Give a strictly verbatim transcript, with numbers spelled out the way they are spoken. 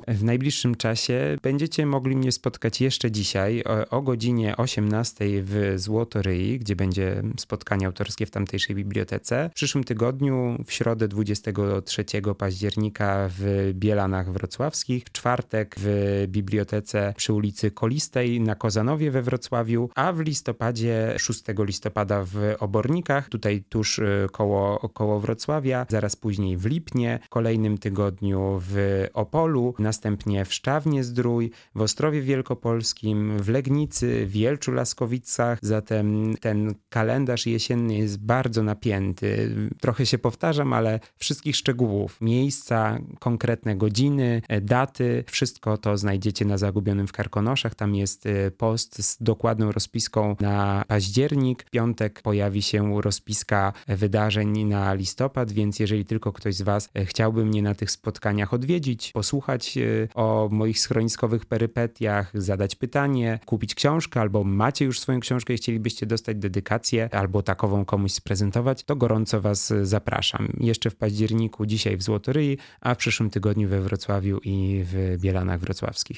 W najbliższym czasie będziecie mogli mnie spotkać jeszcze dzisiaj o, o godzinie osiemnastej w Złotoryi, gdzie będzie spotkanie autorskie w tamtejszej bibliotece. W przyszłym tygodniu, w środę dwudziestego trzeciego października w Bielanach Wrocławskich, w czwartek w bibliotece przy ulicy Kolistej na Kozanowie we Wrocławiu, a w listopadzie, szóstego listopada w Obornikach, tutaj tuż koło, koło Wrocławia, zaraz później w Lipnie, w kolejnym tygodniu w Opolu, następnie w Szczawnie-Zdrój, w Ostrowie Wielkopolskim, w Legnicy, w Jelczu-Laskowicach. Zatem ten kalendarz jesienny jest bardzo napięty. Trochę się powtarzam, ale wszystkich szczegółów, miejsca, konkretne godziny, daty, wszystko to znajdziecie na Zagubionym w Karkonoszach. Tam jest post z dokładną rozpiską na październik. W piątek pojawi się rozpiska wydarzeń na listopad, więc jeżeli tylko ktoś z was chciałby mnie na tych spotkaniach odwiedzić, posłuchać o moich schroniskowych perypetiach, zadać pytanie, kupić książkę, albo macie już swoją książkę i chcielibyście dostać dedykację, albo takową komuś sprezentować, to gorąco was zapraszam. Jeszcze w październiku, dzisiaj w Złotoryi, a w przyszłym tygodniu we Wrocławiu i w Bielanach Wrocławskich.